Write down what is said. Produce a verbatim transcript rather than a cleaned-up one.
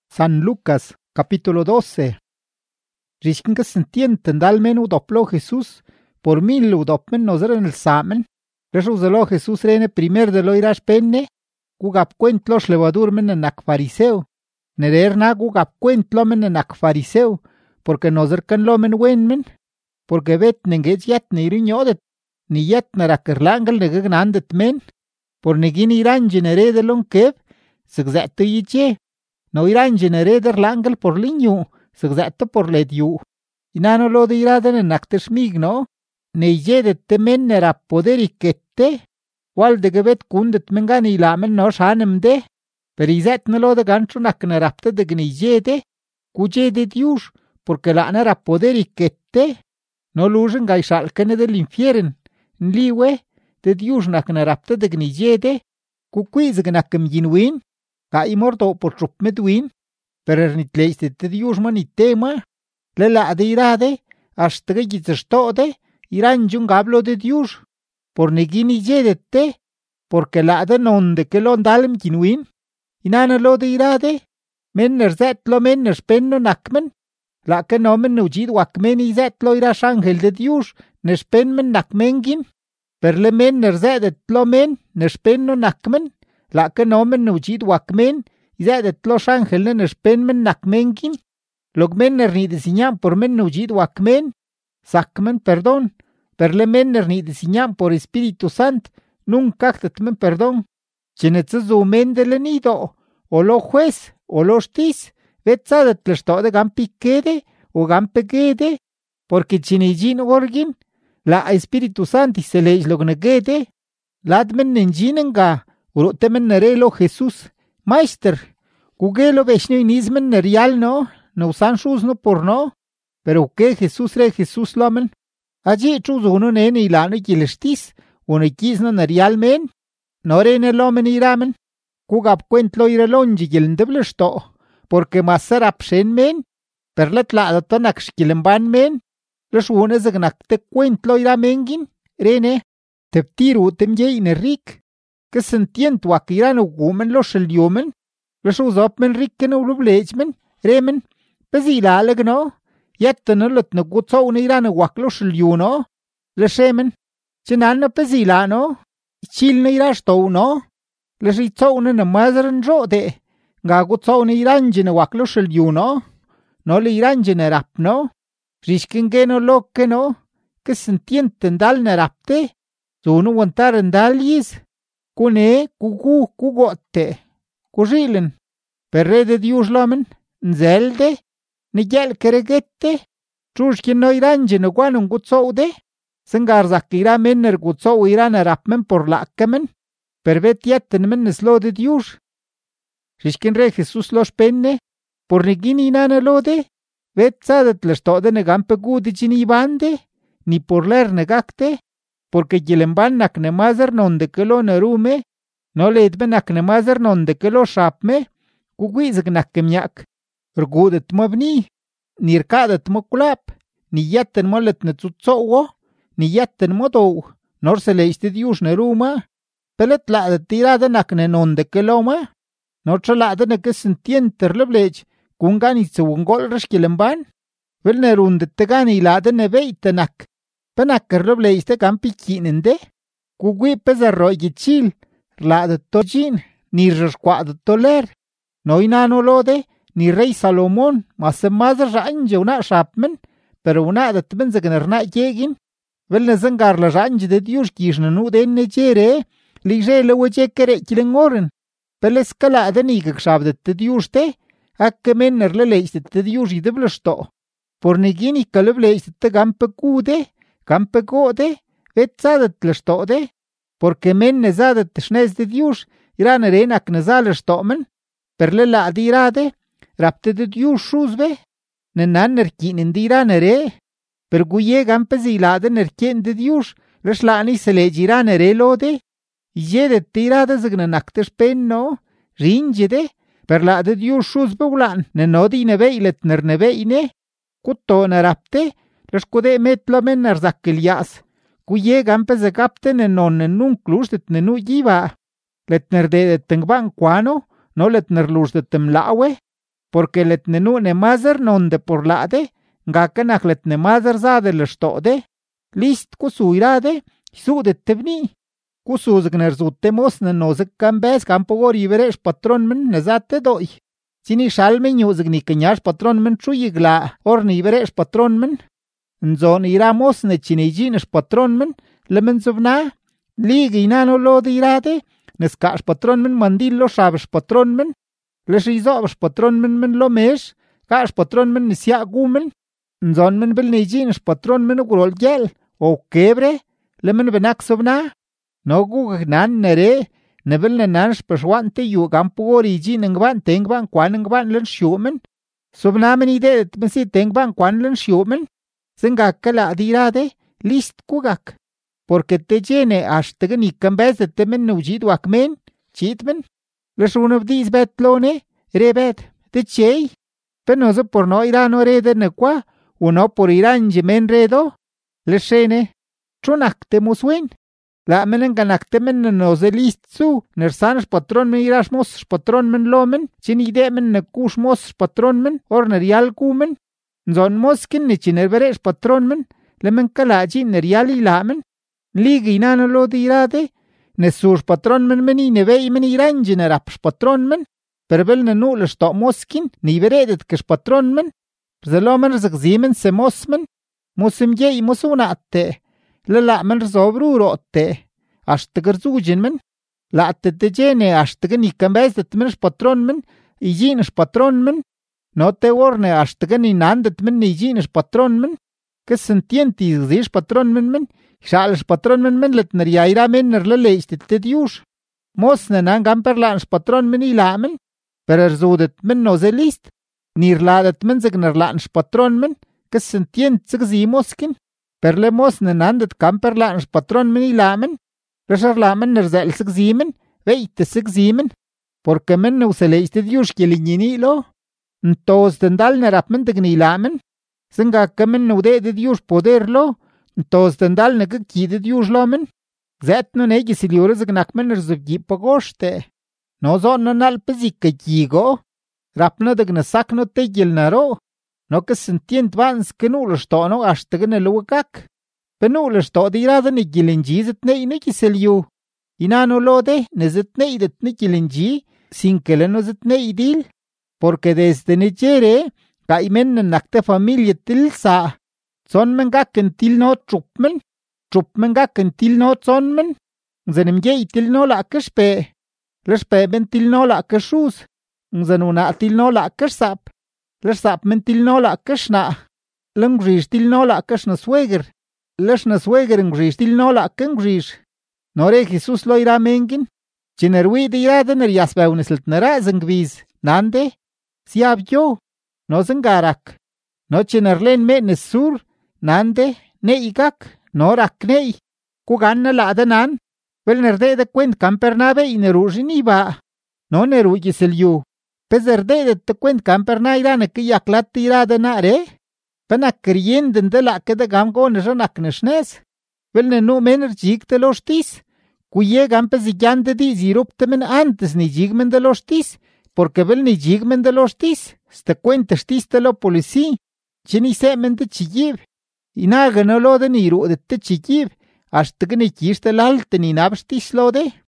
San Lucas, capítulo doce. Rishkin que se entiende dal men udoplo Jesús, por mil udopmen nozer en el samen, resuzelo Jesús rene primer de lo irash penne, kugap cuentlos levadurmen en ac fariseo, nerer na kugap cuentlomen en ac fariseo, porque nozer can lomen wenmen, porque vet nengech yat ne irinyodet, ni yat narakerlangal negegnandet men, por negin iran genere de lon kev, segzette yiche, no iran genere der langal por linyu, segzette por ledyu. Inano lo de iraden en actes migno, ne yedet te men nera poder ikette, wal de gebet kundet mengan ilamen no shanem de, per izet ne lo de gancho nak nerapte de gni yede, kuje de dius, porque la nera poder ikette, no lujen gaishalkene del infieren, nliwe, de dius nak nerapte de gni yede, kuquiz gnakem yinwin, ka imordo por trup medwin, per ernitleiste de dius manitema, le la de irade, hasta que yitzestode, irán jungablo de dius, por negini yedete, porque la de nonde que lo andalem yinwin, inana lo de irade, menner zet lo menner spenno nakmen, la que nomen ujid wakmen i zet lo irash angel de dius, ne spenmen nakmengin, per le menner zedet lo men, ne spenno nakmen, la que nomen ujid wakmen, i zedet lo shangel ne spenmen nakmengin, log menner ni designam por men ujid wakmen, sakmen perdón, per le menner ni designam por Espíritu Sant, nunca men perdón, chenetzazu men de le nido, o lo juez, o lo stis, vetzadet le sto de gampi quede, o gampe quede, porque chinijin orgin, la Espíritu Sant se le log negede, ladmen nenjinenga, urotemen nerelo Jesús, Meister, kugelo veshno inismen nerial no, no usan shus no por no, pero que Jesús re Jesús lomen, allí chus uno nene ilano gilestis, uno kisno nerial men, no rene lomen iramen, kugap cuentlo irelonji gilendeblesto, porque masar apshen men, per let la datonak shkilemban men, los unes agnakte cuentlo iramengin, rene, teptiru temye rik, que se entiendo a que irán ugumen los eliomen, los usopmen rikken ulublechmen, remen, pezilaleg no, yetten lot no gutso un irán uwak los eliuno, les remen, chenan no pezilano, chil no irasto no, les ritso un en mazren rode, ga gutso un irán jene wak los eliuno, no le irán jene rap no, rishken geno lo que no, que se entienden dal nerapte, zunu wantaren dal yiz, kune kugu kugote, kujilen, perre de dius lomen, nzelde, ni gel keregete, trushkin no iranje no guanun gutsoude, sengar zakira menner gutsou iran rapmen por lakkemen, per vet yetten men neslo de dius. Rishkin re Jesús los penne, por negin inana lode, vet sadet les tode negampe gudi jini bande, ni por ler negakte, porque gilemban nak nemazer nonde que lo nerume, no leedme nak nemazer nonde que lo shapme, kugwizag nak kemyak, rgudet mabni, nirkadet mokulap, ni yetten molet netzutsowo, ni yetten modow, nor se leiste dius neruma, pelet laadet tirada nak ne nonde que lo ma, nor chalada ne que sentienter leblech, kungani tsewungol rashkilemban, vel nerundet tegani lada ne veite nak, penakker lo bleiste gampi kinende, kugwi pezarro yichil, rladet tojin, ni rshquadet toler, no inano lode, ni rey Salomón, mas más ranje una shapmen, pero una dat benzegnarna yegin, vel nezengar la ranje de dius kishna nu den nejere, ligre le weje kere kilengoren, peles kala de nigak shabdet de dius te, akke menner le leiste de dius i de blesto, por negini kalebleiste te gampe kude, Campe gode, vet zadet lestode, porque men nezadet schnez de dius, iran renak nezale stomen, per le la dirade, rapte de dius shuzve, nenan nerkinen diran re, per guye gampe zilade nerkien de dius, reslani se le giran re lode, yede tirade zignanaktes penno, ringede, per la de dius shuzve ulan, nenodi neveilet nerneveine, kutto nerapte, les kude metlo menner zakkelias, kuye gampe ze kapten en non en nun klustet nenu jiva, letner de tengban kwano, no letner lus de temlawe, porque letne nu ne mazar nonde por lade, ngakanak letne mazar zade lështode, list kusu irade, sudet tebni. Kusuzg nerzute mosne nozak kambes kampogor iberesh patron men nezate doi. Sini shalme nyuzg ni kenyash patron men chuyigla or ni iberesh patron men. Nzon ira mosne chinijinish patron men lemen zovna. Ligi inano lo de irade, neskash patron men mandil lo shabesh patron men. Leshizobesh patron men men lo mesh, kash patron men nisya gumen. Nzon men bil nijinish patron men ugurol gel, o kebre, lemen benak zovna. No gugag nan nere, nebil na nansh pashwante yu gampugor iji nangban tengban kwan nangban lan shumen. Subnamen ide etmesi tengban kwan lan shumen. Zinga kala dirade, list kugak. Porque te llene hasta ni kambez de temen nujid wakmen, chitmen. Les one of these betlone, rebet, te chey. Penoso por no irano rede nekwa, uno por iran jemen redo. Les shene, chunak te muswen. La menen ganaktemen noze list su, nersanes patron men irash mos patron men lomen, chin ide men nekush mos patron men, or nerial kumen, nzon moskin ni chinerberesh patron men, lemen kalaji nerial ilamen, ligi inano lo dirade, nesush patron men meni nevei men iranji neraps patron men, perbel nenu le sto moskin, ni veredet kesh patron men, zelomen zgzimen se mosmen, mosim ye mosunate, la men resobru rotte, hasta gerzugen men, la te te jene hasta que ni cambes de tmenes patron men, y jenes patron men, no te orne hasta que ni nandet men ni jenes patron men, que sentienti zish patron men men, xales patron men men let neria ira men ner le leist te dius. Mos ne nan gamper lans patron men i lamen, per erzudet men no ze list, nir ladet men zeg ner lans patron men, que sentient zeg zi moskin. Per le mos ne nandet kamper lans patron men i lamen, resar lamen nerzel sig zimen, veite sig zimen, porque men no se leiste dius que lignini lo, ntos dendal nerap men tegni lamen, senga que men no de de dius poder lo, ntos dendal ne que ki de dius lomen, zet no negi siliore zignak men nerzugi pagoste, no zon no nalpezik que kigo, rapno degna sakno tegil naro, no que sentient vans que no lo stono hasta que ne lo gak. Pero lo sto dirada ni gilinji zet ne ne kiseliu. Inano lo de ne zet ne idet ne gilinji sin que le no zet ne idil. Porque desde ne jere ka imen nakte familia tilsa. Son men gakken til no trupmen. Trupmen gakken til no son men. Zenim ye til no la kashpe. Lespe ben til no la kashus. Zenuna til no la kashsap. Lesap men til no la kashna. Lengrish til no la kashna sweger. Leshna sweger ngrish til no la kengrish. Nore Jesus lo ira mengin. Chinerwi de ira dener yasba unislt nera zengviz. Nande? Siab yo. No zengarak. No chinerlen me nesur. Nande? Ne igak. No rak nei. Kugan la adenan. Wel nerde de kwent kampernabe inerujin iba. No neru yiselyu. Pezerde de te kwent kamperna ira ne ki yaklat ira denare. Pena krienden de la que de gamgo ne ranak neshnes. Wel ne no mener jig de los tis. Cuye gampes y yande di ziruptemen antes ni jigmen de los tis. Porque vel ni jigmen de los tis. Ste cuentes tis de lo polici. Chini semen de chiyib. Inaga no lo de niru de te chiyib. Hasta que ni kiste l'alte ni nabstis lo de.